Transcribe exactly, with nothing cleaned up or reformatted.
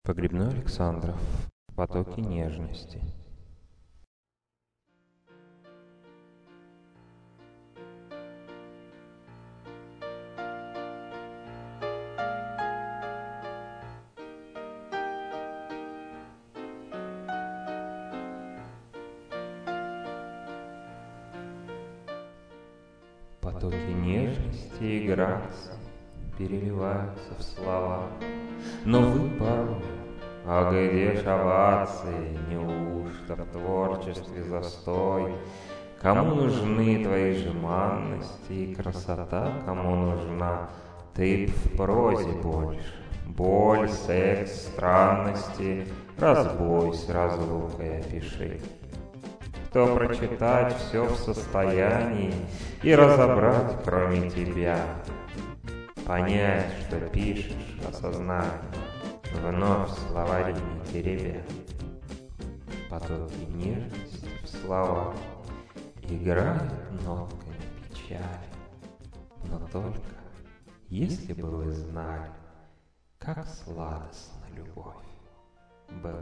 Погребной Александров. Потоки нежности. Потоки нежности играются, переливаются в слова. Но вы порой, а где ж овации, неужто в творчестве застой? Кому нужны твои жеманности и красота, кому нужна? Ты б в прозе больше. Боль, секс, странности, разбой с разлукой опиши. Кто прочитать все в состоянии и разобрать, кроме тебя, понять, что пишешь, осознать, вновь словари не теребя. Потоки нежности в слова играют нотками печали. Но только, если бы вы знали, как сладостна любовь была.